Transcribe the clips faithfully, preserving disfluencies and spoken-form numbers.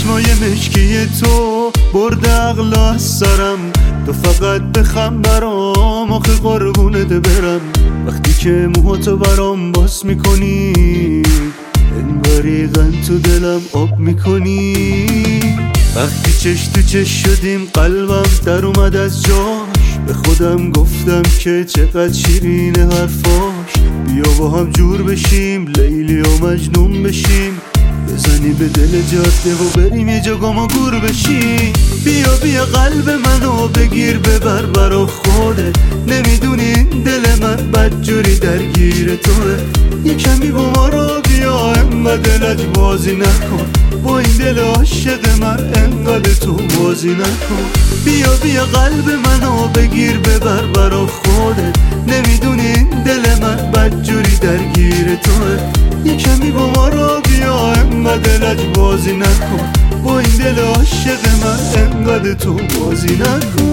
چشمای مشکی تو برد عقل از سرم، تو فقط بخم برام، آخه قربونت برم. وقتی که موهاتو برام باز میکنی انگاری غن تو دلم آب میکنی. وقتی چش تو چش شدیم قلبم در اومد از جاش، به خودم گفتم که چقدر شیرین حرفاش. بیا با هم جور بشیم، لیلی و مجنون بشیم، بزنی به دل جاده و بریم یه جا گم و گور بشیم. بیا بیا قلب منو بگیر ببر برا خودت، نمیدونی دل من بدجوری درگیر توه. یه کمی با ما رو بیا، انقدر دلت بازی نکن، با این دل عاشق من انقدر تو بازی نکن. بیا بیا قلب منو بگیر ببر برا خودت، نمیدونی دل من بدجوری درگیر توه. یه کمی با ما رو بیا، انقدر دلت بازی نکن، با این دل عاشق من انقدر تو بازی نکن.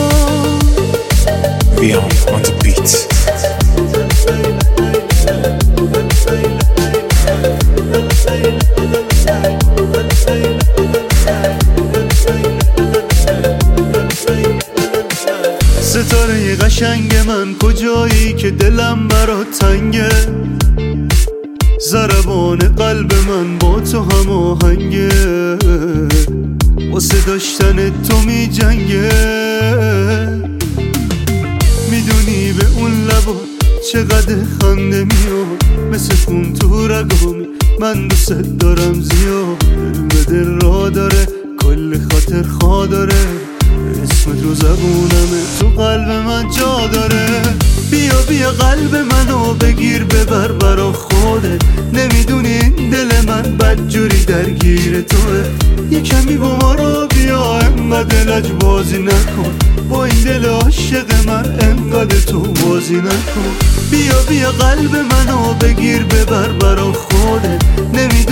Beyond on the beat. ستاره قشنگ من کجایی که دلم برات تنگه، ضربان قلب من با تو هماهنگه، واسه داشتن تو می جنگه. میدونی به اون لبا چقدر خنده میاد، مثل خون تو رگامی، من دوست دارم زیاد. دل به دل را داره، کل خاطر خواه داره، اسمت رو زبونمه، تو قلب من جا داره. بیا بیا قلب منو بگیر ببر برا خودت، نمیدونی دل من بدجوری درگیر توه. یه کمی با ما رو بیا، انقدر دلت بازی نکن، با این دل عاشق من انقدر تو بازی نکن. بیا بیا قلب منو بگیر ببر برا خودت، نمیدونی